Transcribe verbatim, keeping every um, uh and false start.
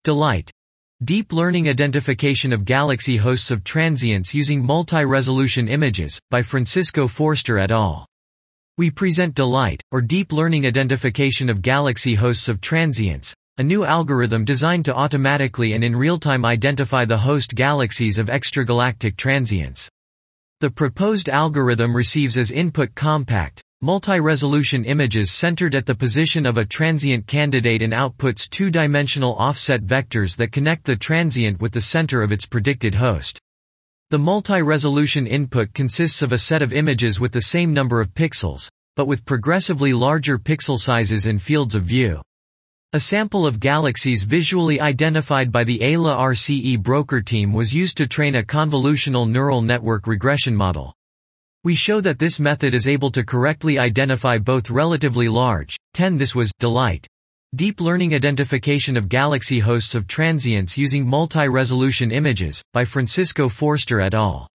DELIGHT. Deep Learning Identification of Galaxy Hosts of Transients Using Multi-Resolution Images, by Francisco Forster et al. We present DELIGHT, or Deep Learning Identification of Galaxy Hosts of Transients, a new algorithm designed to automatically and in real-time identify the host galaxies of extragalactic transients. The proposed algorithm receives as input compact, multi-resolution images centered at the position of a transient candidate and outputs two-dimensional offset vectors that connect the transient with the center of its predicted host. The multi-resolution input consists of a set of images with the same number of pixels, but with progressively larger pixel sizes and fields of view. A sample of galaxies visually identified by the A L A R C E broker team was used to train a convolutional neural network regression model. We show that this method is able to correctly identify both relatively large, ten This was DELIGHT. Deep Learning Identification of Galaxy Hosts of Transients Using Multi-Resolution Images, by Francisco Forster et al.